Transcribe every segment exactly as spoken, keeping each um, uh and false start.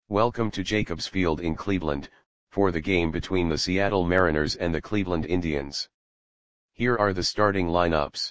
Welcome to Jacobs Field in Cleveland, for the game between the Seattle Mariners and the Cleveland Indians. Here are the starting lineups.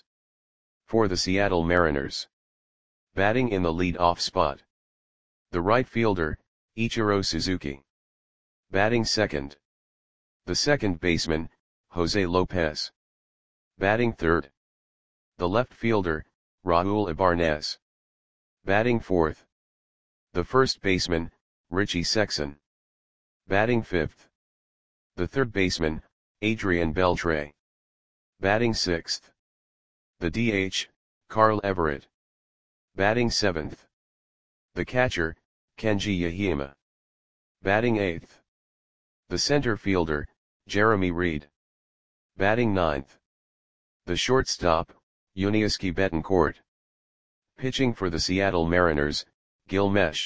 For the Seattle Mariners. Batting in the lead-off spot. The right fielder, Ichiro Suzuki. Batting second. The second baseman, Jose Lopez. Batting third. The left fielder, Raul Ibarnez. Batting fourth. The first baseman, Richie Sexson. Batting fifth. The third baseman, Adrian Beltre. Batting sixth. The D H, Carl Everett. Batting seventh. The catcher, Kenji Yahima. Batting eighth. The center fielder, Jeremy Reed. Batting ninth. The shortstop, Yuniesky Betancourt. Pitching for the Seattle Mariners, Gil Meche.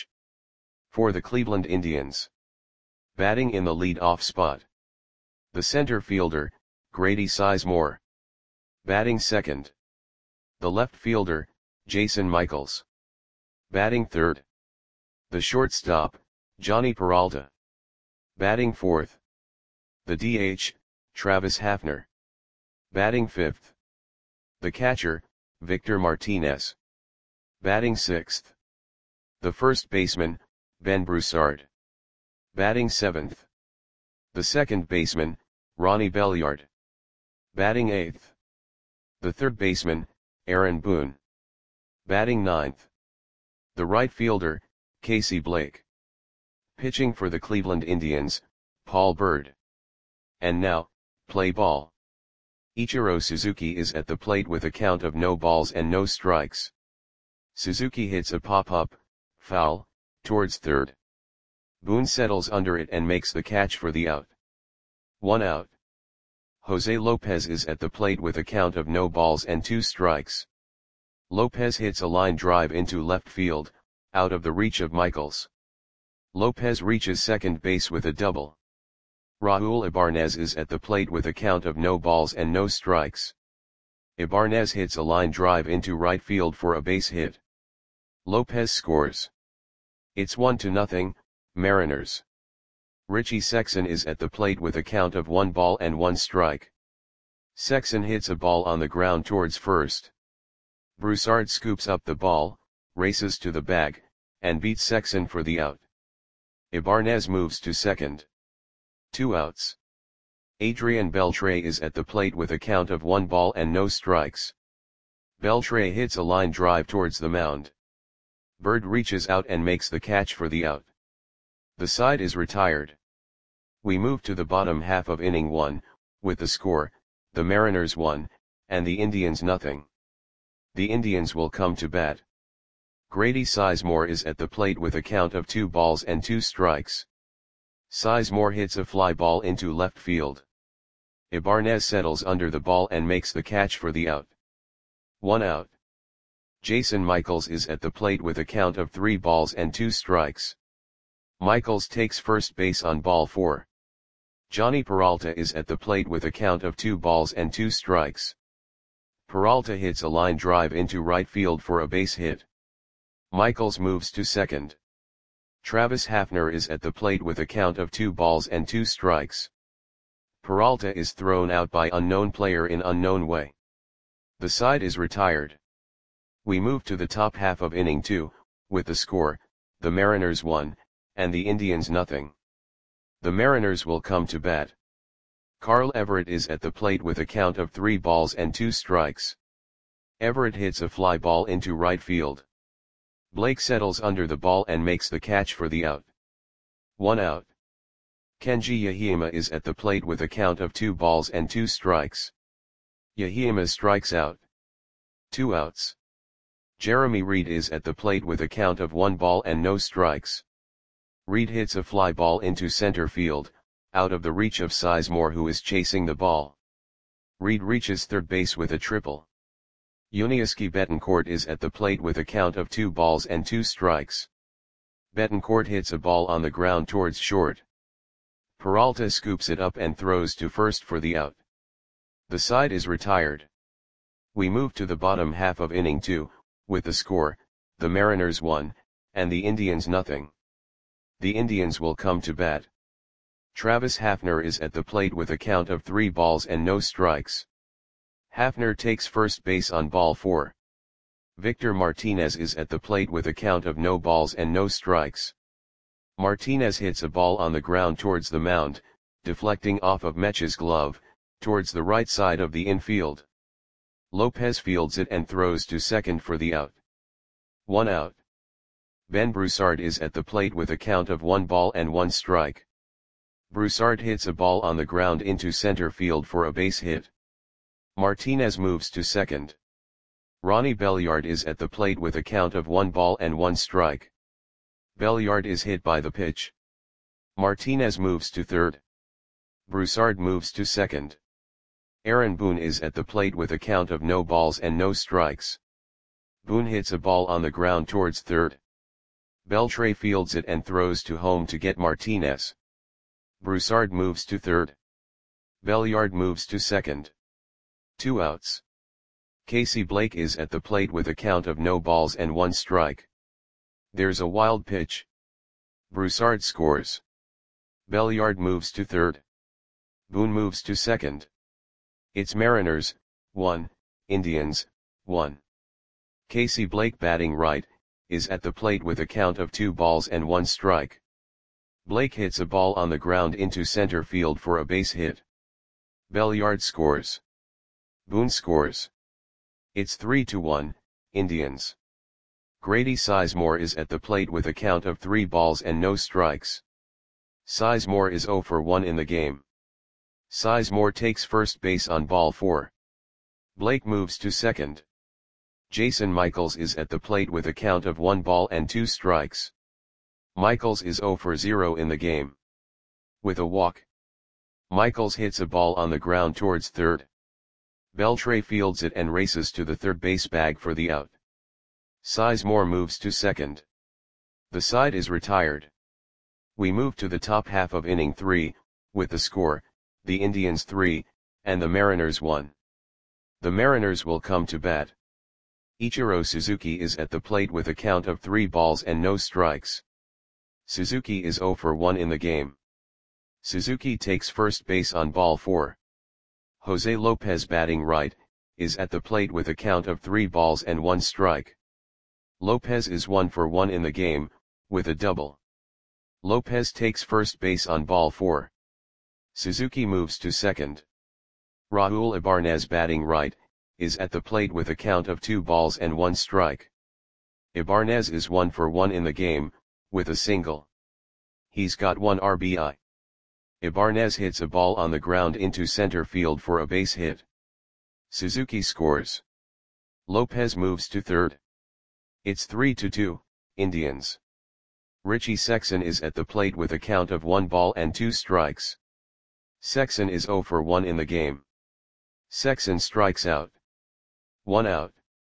For the Cleveland Indians. Batting in the lead-off spot. The center fielder, Grady Sizemore. Batting second. The left fielder, Jason Michaels. Batting third. The shortstop, Johnny Peralta. Batting fourth. The D H, Travis Hafner. Batting fifth. The catcher, Victor Martinez. Batting sixth. The first baseman, Ben Broussard. Batting seventh. The second baseman, Ronnie Belliard. Batting eighth. The third baseman, Aaron Boone. Batting ninth. The right fielder, Casey Blake. Pitching for the Cleveland Indians, Paul Byrd. And now, play ball. Ichiro Suzuki is at the plate with a count of no balls and no strikes. Suzuki hits a pop-up, foul, towards third. Boone settles under it and makes the catch for the out. One out. Jose Lopez is at the plate with a count of no balls and two strikes. Lopez hits a line drive into left field, out of the reach of Michaels. Lopez reaches second base with a double. Raul Ibarnez is at the plate with a count of no balls and no strikes. Ibarnez hits a line drive into right field for a base hit. Lopez scores. It's one to nothing, Mariners. Richie Sexson is at the plate with a count of one ball and one strike. Sexson hits a ball on the ground towards first. Broussard scoops up the ball, races to the bag, and beats Sexson for the out. Ibarnez moves to second. Two outs. Adrian Beltre is at the plate with a count of one ball and no strikes. Beltre hits a line drive towards the mound. Byrd reaches out and makes the catch for the out. The side is retired. We move to the bottom half of inning one, with the score, the Mariners one, and the Indians nothing. The Indians will come to bat. Grady Sizemore is at the plate with a count of two balls and two strikes. Sizemore hits a fly ball into left field. Ibarnez settles under the ball and makes the catch for the out. One out. Jason Michaels is at the plate with a count of three balls and two strikes. Michaels takes first base on ball four. Johnny Peralta is at the plate with a count of two balls and two strikes. Peralta hits a line drive into right field for a base hit. Michaels moves to second. Travis Hafner is at the plate with a count of two balls and two strikes. Peralta is thrown out by unknown player in unknown way. The side is retired. We move to the top half of inning two, with the score, the Mariners one, and the Indians nothing. The Mariners will come to bat. Carl Everett is at the plate with a count of three balls and two strikes. Everett hits a fly ball into right field. Blake settles under the ball and makes the catch for the out. One out. Kenji Yahima is at the plate with a count of two balls and two strikes. Yahima strikes out. Two outs. Jeremy Reed is at the plate with a count of one ball and no strikes. Reed hits a fly ball into center field, out of the reach of Sizemore who is chasing the ball. Reed reaches third base with a triple. Yuniesky Betancourt is at the plate with a count of two balls and two strikes. Betancourt hits a ball on the ground towards short. Peralta scoops it up and throws to first for the out. The side is retired. We move to the bottom half of inning two, with the score, the Mariners one, and the Indians nothing. The Indians will come to bat. Travis Hafner is at the plate with a count of three balls and no strikes. Hafner takes first base on ball four. Victor Martinez is at the plate with a count of no balls and no strikes. Martinez hits a ball on the ground towards the mound, deflecting off of Mech's glove, towards the right side of the infield. Lopez fields it and throws to second for the out. One out. Ben Broussard is at the plate with a count of one ball and one strike. Broussard hits a ball on the ground into center field for a base hit. Martinez moves to second. Ronnie Belliard is at the plate with a count of one ball and one strike. Belliard is hit by the pitch. Martinez moves to third. Broussard moves to second. Aaron Boone is at the plate with a count of no balls and no strikes. Boone hits a ball on the ground towards third. Beltre fields it and throws to home to get Martinez. Broussard moves to third. Belliard moves to second. Two outs. Casey Blake is at the plate with a count of no balls and one strike. There's a wild pitch. Broussard scores. Belliard moves to third. Boone moves to second. It's Mariners, one, Indians, one. Casey Blake, batting right, is at the plate with a count of two balls and one strike. Blake hits a ball on the ground into center field for a base hit. Belliard scores. Boone scores. It's three to one, Indians. Grady Sizemore is at the plate with a count of three balls and no strikes. Sizemore is zero for one in the game. Sizemore takes first base on ball four. Blake moves to second. Jason Michaels is at the plate with a count of one ball and two strikes. Michaels is zero for zero in the game. With a walk. Michaels hits a ball on the ground towards third. Beltre fields it and races to the third base bag for the out. Sizemore moves to second. The side is retired. We move to the top half of inning three, with the score, the Indians three, and the Mariners one. The Mariners will come to bat. Ichiro Suzuki is at the plate with a count of three balls and no strikes. Suzuki is zero for one in the game. Suzuki takes first base on ball four. Jose Lopez, batting right, is at the plate with a count of three balls and one strike. Lopez is one for one in the game, with a double. Lopez takes first base on ball four. Suzuki moves to second. Raul Ibanez, batting right, is at the plate with a count of two balls and one strike. Ibanez is one for one in the game, with a single. He's got one R B I. Ibanez hits a ball on the ground into center field for a base hit. Suzuki scores. Lopez moves to third. It's three to two, Indians. Richie Sexson is at the plate with a count of one ball and two strikes. Sexson is zero for one in the game. Sexson strikes out. One out.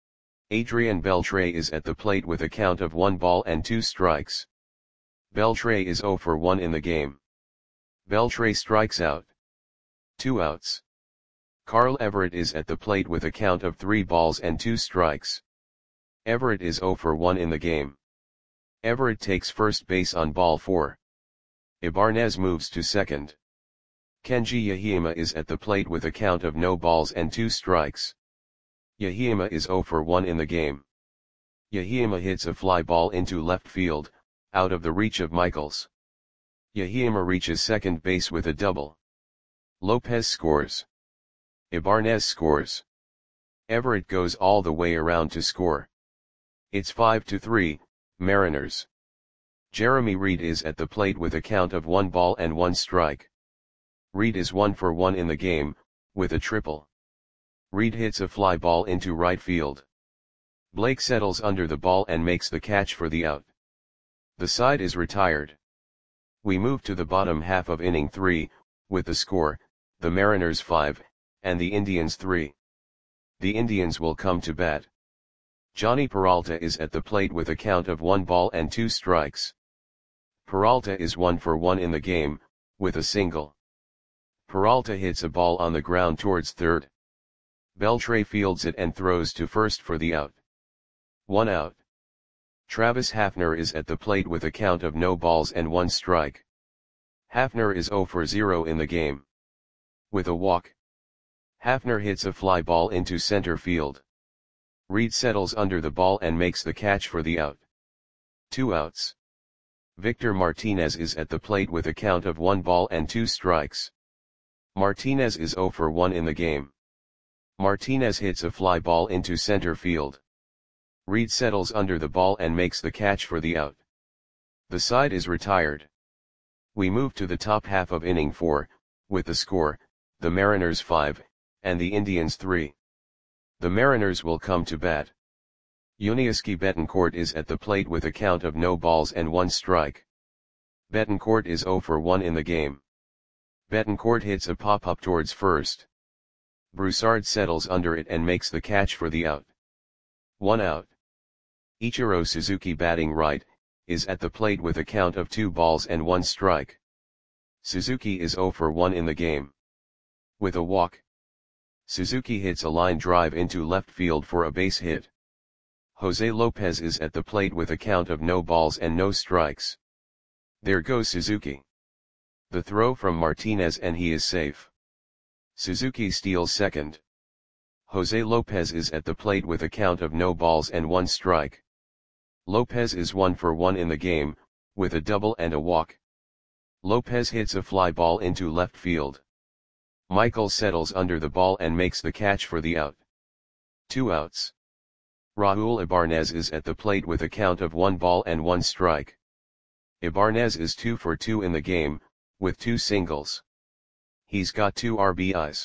Adrian Beltre is at the plate with a count of one ball and two strikes. Beltre is zero for one in the game. Beltre strikes out. Two outs. Carl Everett is at the plate with a count of three balls and two strikes. Everett is zero for one in the game. Everett takes first base on ball four. Ibanez moves to second. Kenji Yahima is at the plate with a count of no balls and two strikes. Yahima is zero for one in the game. Yahima hits a fly ball into left field, out of the reach of Michaels. Yahima reaches second base with a double. Lopez scores. Ibanez scores. Everett goes all the way around to score. It's five to three, Mariners. Jeremy Reed is at the plate with a count of one ball and one strike. Reed is one for one in the game, with a triple. Reed hits a fly ball into right field. Blake settles under the ball and makes the catch for the out. The side is retired. We move to the bottom half of inning three, with the score, the Mariners five, and the Indians three. The Indians will come to bat. Johnny Peralta is at the plate with a count of one ball and two strikes. Peralta is one for one in the game, with a single. Peralta hits a ball on the ground towards third. Beltre fields it and throws to first for the out. One out. Travis Hafner is at the plate with a count of no balls and one strike. Hafner is zero for zero in the game. With a walk, Hafner hits a fly ball into center field. Reed settles under the ball and makes the catch for the out. Two outs. Victor Martinez is at the plate with a count of one ball and two strikes. Martinez is zero for one in the game. Martinez hits a fly ball into center field. Reed settles under the ball and makes the catch for the out. The side is retired. We move to the top half of inning four, with the score, the Mariners five, and the Indians three. The Mariners will come to bat. Yuniesky Betancourt is at the plate with a count of no balls and one strike. Betancourt is zero for one in the game. Betancourt hits a pop-up towards first. Broussard settles under it and makes the catch for the out. One out. Ichiro Suzuki, batting right, is at the plate with a count of two balls and one strike. Suzuki is zero for one in the game. With a walk, Suzuki hits a line drive into left field for a base hit. Jose Lopez is at the plate with a count of no balls and no strikes. There goes Suzuki. The throw from Martinez and he is safe. Suzuki steals second. Jose Lopez is at the plate with a count of no balls and one strike. Lopez is one for one in the game, with a double and a walk. Lopez hits a fly ball into left field. Michael settles under the ball and makes the catch for the out. Two outs. Raul Ibanez is at the plate with a count of one ball and one strike. Ibanez is two for two in the game, with two singles. He's got two R B Is.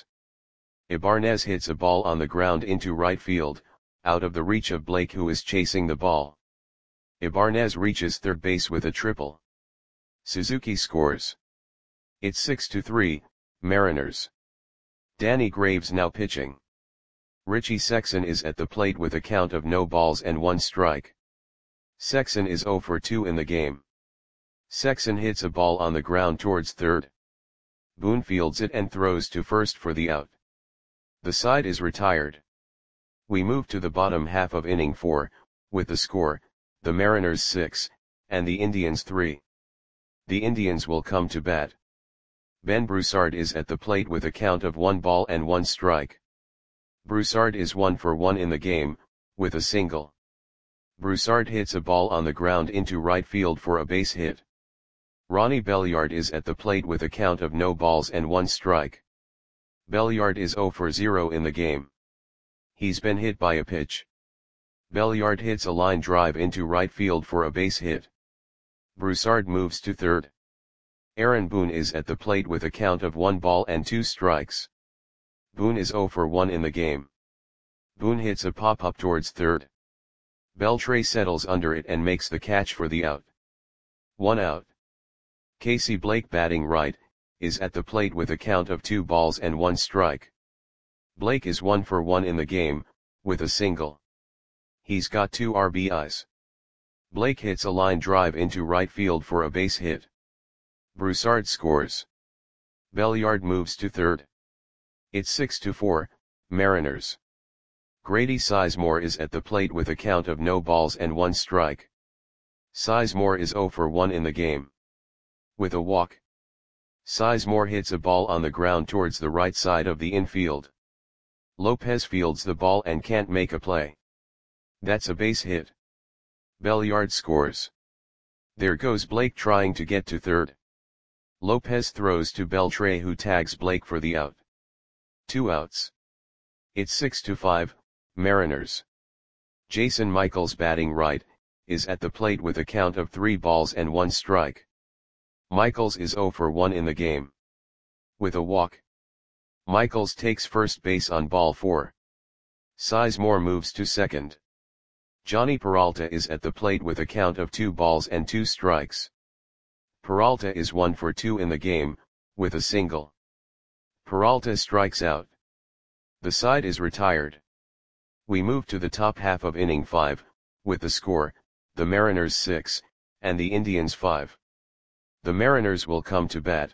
Ibanez hits a ball on the ground into right field, out of the reach of Blake, who is chasing the ball. Ibanez reaches third base with a triple. Suzuki scores. It's six to three, Mariners. Danny Graves now pitching. Richie Sexson is at the plate with a count of no balls and one strike. Sexson is zero for two in the game. Sexson hits a ball on the ground towards third. Boone fields it and throws to first for the out. The side is retired. We move to the bottom half of inning four, with the score, the Mariners six, and the Indians three. The Indians will come to bat. Ben Broussard is at the plate with a count of one ball and one strike. Broussard is one for one in the game, with a single. Broussard hits a ball on the ground into right field for a base hit. Ronnie Belliard is at the plate with a count of no balls and one strike. Belliard is zero for zero in the game. He's been hit by a pitch. Belliard hits a line drive into right field for a base hit. Broussard moves to third. Aaron Boone is at the plate with a count of one ball and two strikes. Boone is zero for one in the game. Boone hits a pop-up towards third. Beltre settles under it and makes the catch for the out. One out. Casey Blake, batting right, is at the plate with a count of two balls and one strike. Blake is one for one in the game, with a single. He's got two R B Is. Blake hits a line drive into right field for a base hit. Broussard scores. Belliard moves to third. It's six to four, Mariners. Grady Sizemore is at the plate with a count of no balls and one strike. Sizemore is zero for one in the game. With a walk, Sizemore hits a ball on the ground towards the right side of the infield. Lopez fields the ball and can't make a play. That's a base hit. Belliard scores. There goes Blake trying to get to third. Lopez throws to Beltre, who tags Blake for the out. Two outs. It's six to five, Mariners. Jason Michaels, batting right, is at the plate with a count of three balls and one strike. Michaels is zero for one in the game. With a walk, Michaels takes first base on ball four. Sizemore moves to second. Johnny Peralta is at the plate with a count of two balls and two strikes. Peralta is one for two in the game, with a single. Peralta strikes out. The side is retired. We move to the top half of inning five, with the score, the Mariners six, and the Indians five. The Mariners will come to bat.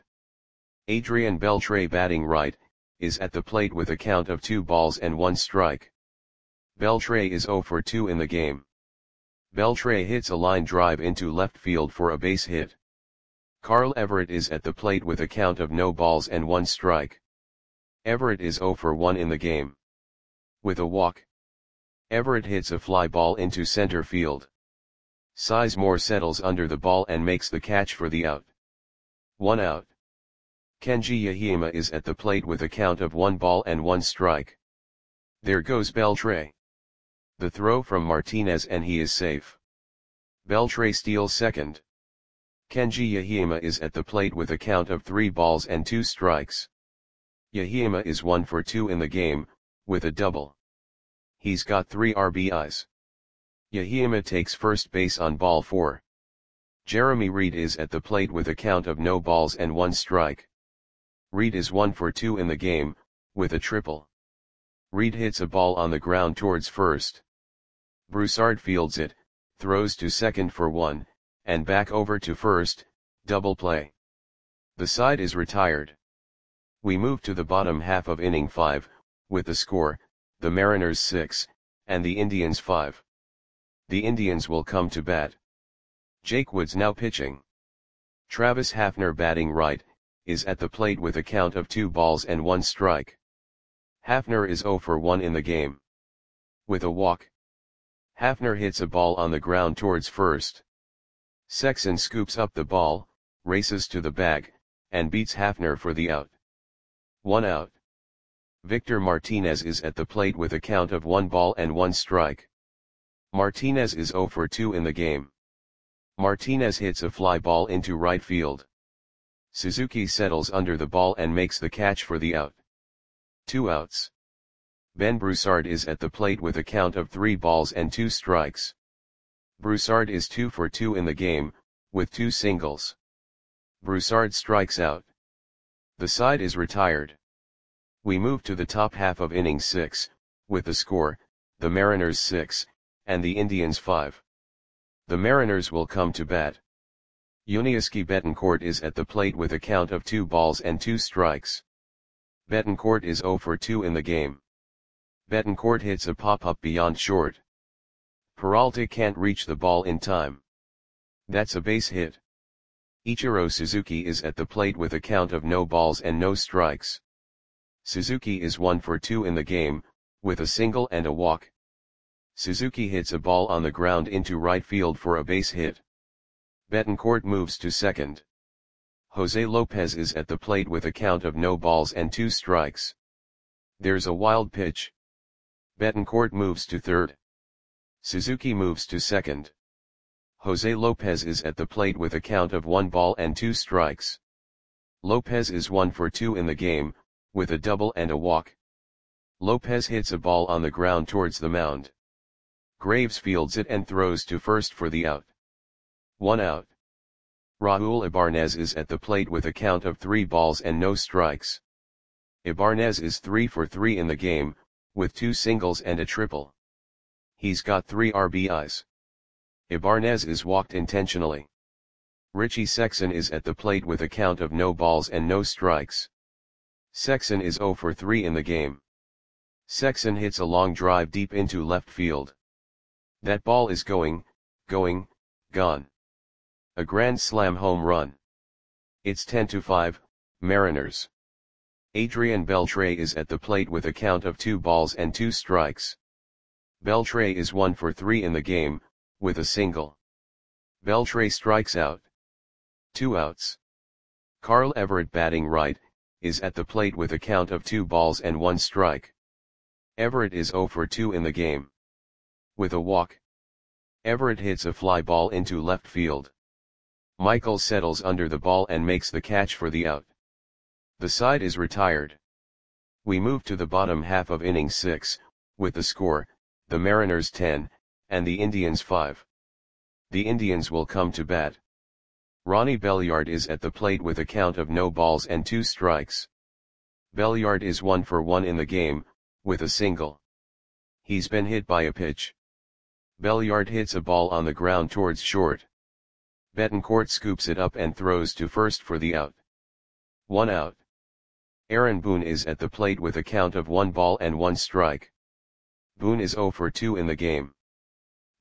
Adrian Beltre, batting right, is at the plate with a count of two balls and one strike. Beltre is zero for two in the game. Beltre hits a line drive into left field for a base hit. Carl Everett is at the plate with a count of no balls and one strike. Everett is zero for one in the game. With a walk, Everett hits a fly ball into center field. Sizemore settles under the ball and makes the catch for the out. One out. Kenji Yahima is at the plate with a count of one ball and one strike. There goes Beltre. The throw from Martinez and he is safe. Beltre steals second. Kenji Yahima is at the plate with a count of three balls and two strikes. Yahima is one for two in the game, with a double. He's got three R B Is. Yahima takes first base on ball four. Jeremy Reed is at the plate with a count of no balls and one strike. Reed is one for two in the game, with a triple. Reed hits a ball on the ground towards first. Broussard fields it, throws to second for one, and back over to first, double play. The side is retired. We move to the bottom half of inning five, with the score, the Mariners six, and the Indians five. The Indians will come to bat. Jake Woods now pitching. Travis Hafner batting right, is at the plate with a count of two balls and one strike. Hafner is zero for one in the game. With a walk, Hafner hits a ball on the ground towards first. Sexson scoops up the ball, races to the bag, and beats Hafner for the out. One out. Victor Martinez is at the plate with a count of one ball and one strike. Martinez is zero for two in the game. Martinez hits a fly ball into right field. Suzuki settles under the ball and makes the catch for the out. Two outs. Ben Broussard is at the plate with a count of three balls and two strikes. Broussard is two for two in the game, with two singles. Broussard strikes out. The side is retired. We move to the top half of inning six, with the score, the Mariners six, and the Indians five. The Mariners will come to bat. Yuniesky Betancourt is at the plate with a count of two balls and two strikes. Betancourt is zero for two in the game. Betancourt hits a pop-up beyond short. Peralta can't reach the ball in time. That's a base hit. Ichiro Suzuki is at the plate with a count of no balls and no strikes. Suzuki is one for two in the game, with a single and a walk. Suzuki hits a ball on the ground into right field for a base hit. Betancourt moves to second. Jose Lopez is at the plate with a count of no balls and two strikes. There's a wild pitch. Betancourt moves to third. Suzuki moves to second. Jose Lopez is at the plate with a count of one ball and two strikes. Lopez is one for two in the game, with a double and a walk. Lopez hits a ball on the ground towards the mound. Graves fields it and throws to first for the out. One out. Raul Ibanez is at the plate with a count of three balls and no strikes. Ibanez is three for three in the game, with two singles and a triple. He's got three R B Is. Ibanez is walked intentionally. Richie Sexson is at the plate with a count of no balls and no strikes. Sexson is zero for three in the game. Sexson hits a long drive deep into left field. That ball is going, going, gone. A grand slam home run. It's ten to five, Mariners. Adrian Beltre is at the plate with a count of two balls and two strikes. Beltre is one for three in the game, with a single. Beltre strikes out. Two outs. Carl Everett batting right, is at the plate with a count of two balls and one strike. Everett is zero for two in the game. With a walk, Everett hits a fly ball into left field. Michael settles under the ball and makes the catch for the out. The side is retired. We move to the bottom half of inning six, with the score, the Mariners ten, and the Indians five. The Indians will come to bat. Ronnie Belliard is at the plate with a count of no balls and two strikes. Belliard is one for one in the game, with a single. He's been hit by a pitch. Belliard hits a ball on the ground towards short. Betancourt scoops it up and throws to first for the out. One out. Aaron Boone is at the plate with a count of one ball and one strike. Boone is zero for two in the game.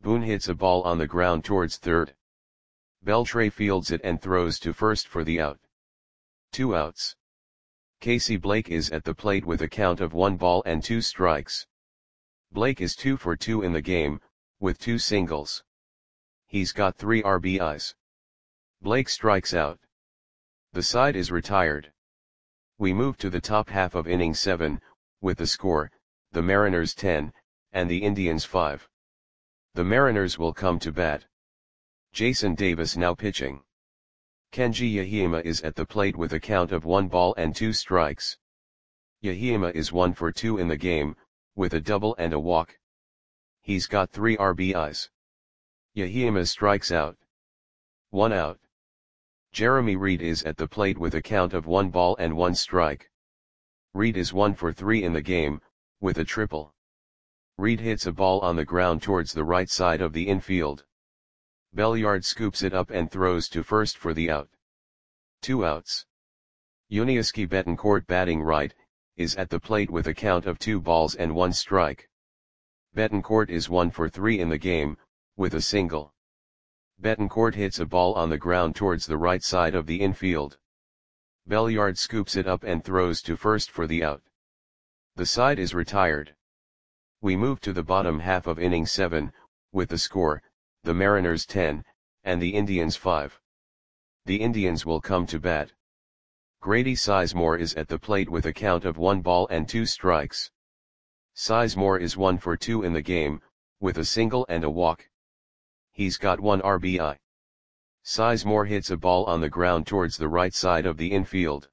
Boone hits a ball on the ground towards third. Beltre fields it and throws to first for the out. Two outs. Casey Blake is at the plate with a count of one ball and two strikes. Blake is two for two in the game, with two singles. He's got three R B Is. Blake strikes out. The side is retired. We move to the top half of inning seven, with the score, the Mariners ten, and the Indians five. The Mariners will come to bat. Jason Davis now pitching. Kenji Yahima is at the plate with a count of one ball and two strikes. Yahima is one for two in the game, with a double and a walk. He's got three R B Is. Yahima strikes out. One out. Jeremy Reed is at the plate with a count of one ball and one strike. Reed is one for three in the game, with a triple. Reed hits a ball on the ground towards the right side of the infield. Belliard scoops it up and throws to first for the out. Two outs. Yuniesky Betancourt batting right, is at the plate with a count of two balls and one strike. Betancourt is one for three in the game, with a single. Betancourt hits a ball on the ground towards the right side of the infield. Belliard scoops it up and throws to first for the out. The side is retired. We move to the bottom half of inning seven, with the score, the Mariners ten, and the Indians five. The Indians will come to bat. Grady Sizemore is at the plate with a count of one ball and two strikes. Sizemore is one for two in the game, with a single and a walk. He's got one R B I. Sizemore hits a ball on the ground towards the right side of the infield.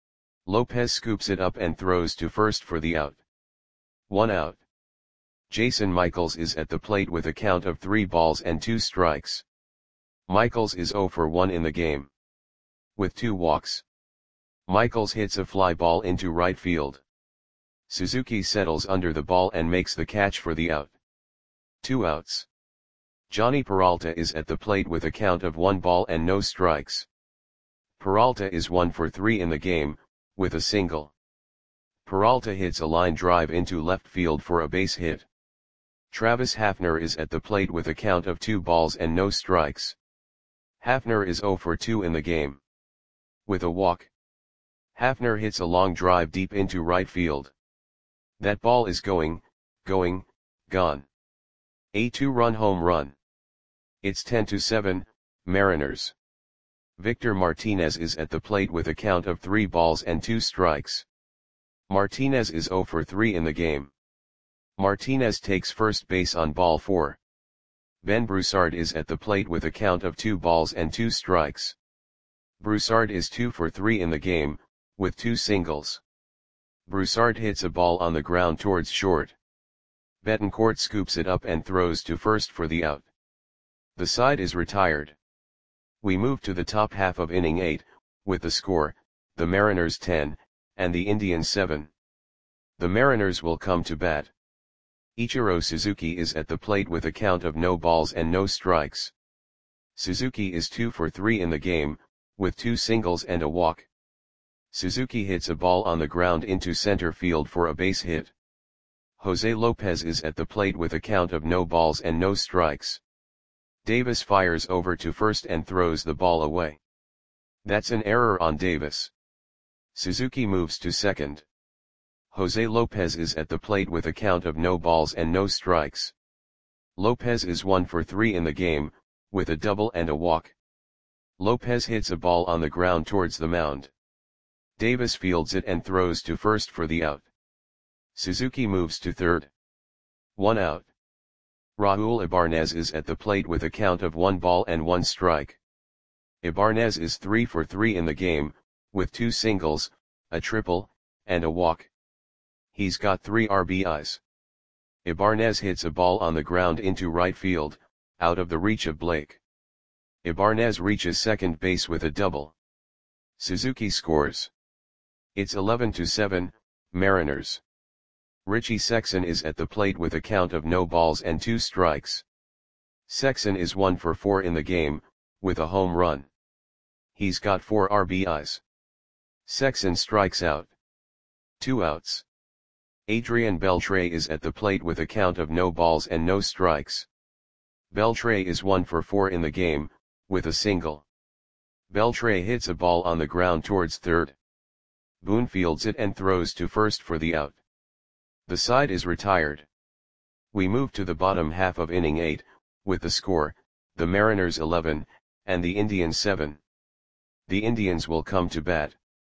Lopez scoops it up and throws to first for the out. One out. Jason Michaels is at the plate with a count of three balls and two strikes. Michaels is zero for one in the game, with two walks. Michaels hits a fly ball into right field. Suzuki settles under the ball and makes the catch for the out. Two outs. Johnny Peralta is at the plate with a count of one ball and no strikes. Peralta is one for three in the game, with a single. Peralta hits a line drive into left field for a base hit. Travis Hafner is at the plate with a count of two balls and no strikes. Hafner is zero for two in the game, with a walk. Hafner hits a long drive deep into right field. That ball is going, going, gone. A two-run home run. It's ten to seven, Mariners. Victor Martinez is at the plate with a count of three balls and two strikes. Martinez is zero for three in the game. Martinez takes first base on ball four. Ben Broussard is at the plate with a count of two balls and two strikes. Broussard is two for three in the game, with two singles. Broussard hits a ball on the ground towards short. Betancourt scoops it up and throws to first for the out. The side is retired. We move to the top half of inning eight, with the score, the Mariners ten, and the Indians seven. The Mariners will come to bat. Ichiro Suzuki is at the plate with a count of no balls and no strikes. Suzuki is two for three in the game, with two singles and a walk. Suzuki hits a ball on the ground into center field for a base hit. Jose Lopez is at the plate with a count of no balls and no strikes. Davis fires over to first and throws the ball away. That's an error on Davis. Suzuki moves to second. Jose Lopez is at the plate with a count of no balls and no strikes. Lopez is one for three in the game, with a double and a walk. Lopez hits a ball on the ground towards the mound. Davis fields it and throws to first for the out. Suzuki moves to third. One out. Raul Ibanez is at the plate with a count of one ball and one strike. Ibanez is three for three in the game, with two singles, a triple, and a walk. He's got three R B Is. Ibanez hits a ball on the ground into right field, out of the reach of Blake. Ibanez reaches second base with a double. Suzuki scores. It's eleven to seven, Mariners. Richie Sexson is at the plate with a count of no balls and two strikes. Sexson is one for four in the game, with a home run. He's got four R B Is. Sexson strikes out. Two outs. Adrian Beltre is at the plate with a count of no balls and no strikes. Beltre is one for four in the game, with a single. Beltre hits a ball on the ground towards third. Boone fields it and throws to first for the out. The side is retired. We move to the bottom half of inning eight, with the score, the Mariners eleven, and the Indians seven. The Indians will come to bat.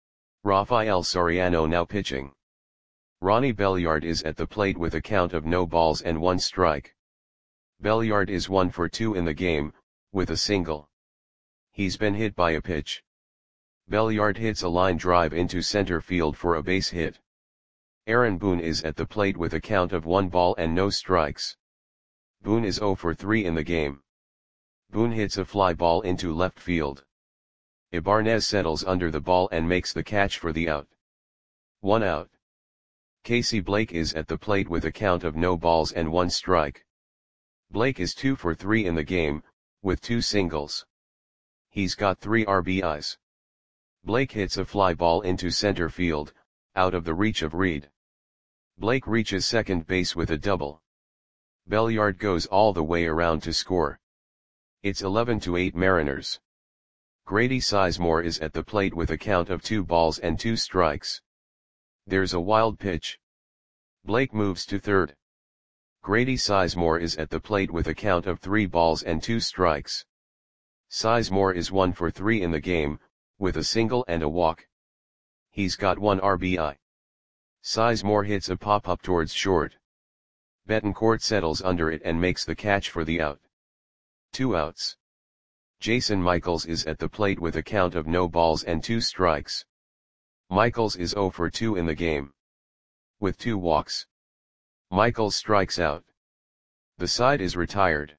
Rafael Soriano now pitching. Ronnie Belliard is at the plate with a count of no balls and one strike. Belliard is one for two in the game, with a single. He's been hit by a pitch. Belliard hits a line drive into center field for a base hit. Aaron Boone is at the plate with a count of one ball and no strikes. Boone is zero for three in the game. Boone hits a fly ball into left field. Ibanez settles under the ball and makes the catch for the out. One out. Casey Blake is at the plate with a count of no balls and one strike. Blake is two for three in the game, with two singles. He's got three R B Is. Blake hits a fly ball into center field, out of the reach of Reed. Blake reaches second base with a double. Belliard goes all the way around to score. It's eleven to eight Mariners. Grady Sizemore is at the plate with a count of two balls and two strikes. There's a wild pitch. Blake moves to third. Grady Sizemore is at the plate with a count of three balls and two strikes. Sizemore is one for three in the game, with a single and a walk. He's got one R B I. Sizemore hits a pop-up towards short. Betancourt settles under it and makes the catch for the out. Two outs. Jason Michaels is at the plate with a count of no balls and two strikes. Michaels is zero for two in the game. With two walks. Michaels strikes out. The side is retired.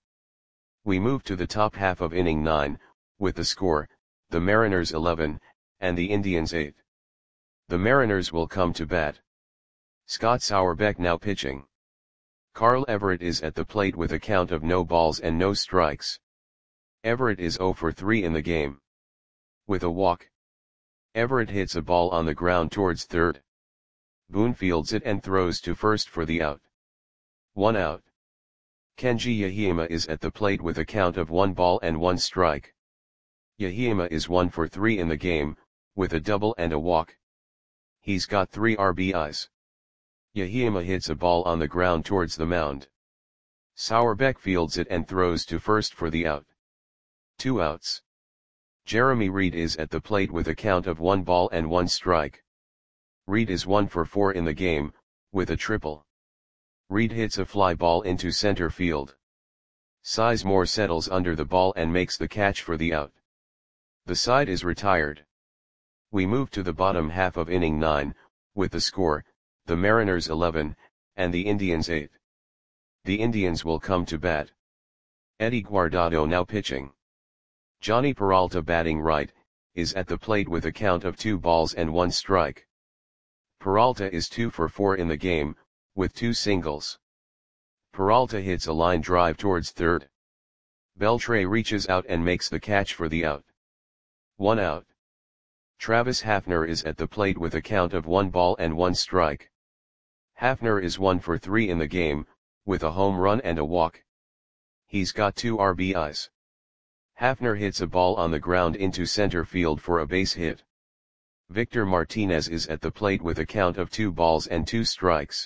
We move to the top half of inning nine, with the score, the Mariners eleven, and the Indians eight. The Mariners will come to bat. Scott Sauerbeck now pitching. Carl Everett is at the plate with a count of no balls and no strikes. Everett is zero for three in the game. With a walk. Everett hits a ball on the ground towards third. Boone fields it and throws to first for the out. One out. Kenji Yahima is at the plate with a count of one ball and one strike. Yahima is one for three in the game, with a double and a walk. He's got three R B Is. Yahima hits a ball on the ground towards the mound. Sauerbeck fields it and throws to first for the out. Two outs. Jeremy Reed is at the plate with a count of one ball and one strike. Reed is one for four in the game, with a triple. Reed hits a fly ball into center field. Sizemore settles under the ball and makes the catch for the out. The side is retired. We move to the bottom half of inning nine, with the score, the Mariners eleven, and the Indians eight. The Indians will come to bat. Eddie Guardado now pitching. Johnny Peralta batting right, is at the plate with a count of two balls and one strike. Peralta is two for four in the game, with two singles. Peralta hits a line drive towards third. Beltre reaches out and makes the catch for the out. One out. Travis Hafner is at the plate with a count of one ball and one strike. Hafner is one for three in the game, with a home run and a walk. He's got two R B Is. Hafner hits a ball on the ground into center field for a base hit. Victor Martinez is at the plate with a count of two balls and two strikes.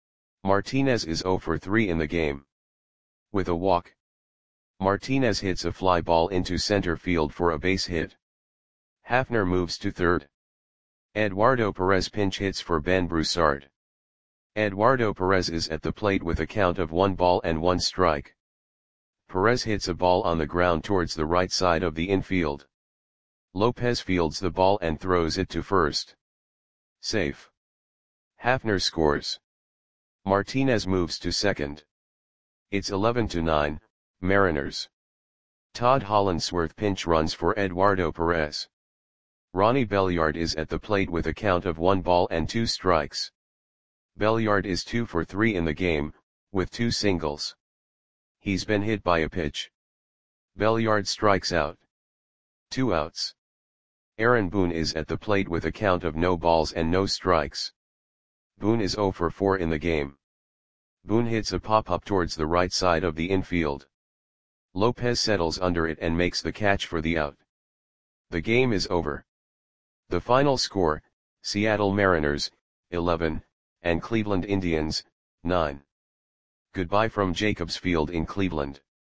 Martinez is zero for three in the game. With a walk. Martinez hits a fly ball into center field for a base hit. Hafner moves to third. Eduardo Perez pinch hits for Ben Broussard. Eduardo Perez is at the plate with a count of one ball and one strike. Perez hits a ball on the ground towards the right side of the infield. Lopez fields the ball and throws it to first. Safe. Hafner scores. Martinez moves to second. It's eleven to nine, Mariners. Todd Hollandsworth pinch runs for Eduardo Perez. Ronnie Belliard is at the plate with a count of one ball and two strikes. Belliard is two for three in the game, with two singles. He's been hit by a pitch. Belliard strikes out. Two outs. Aaron Boone is at the plate with a count of no balls and no strikes. Boone is zero for four in the game. Boone hits a pop-up towards the right side of the infield. Lopez settles under it and makes the catch for the out. The game is over. The final score, Seattle Mariners, eleven, and Cleveland Indians, nine. Goodbye from Jacobs Field in Cleveland.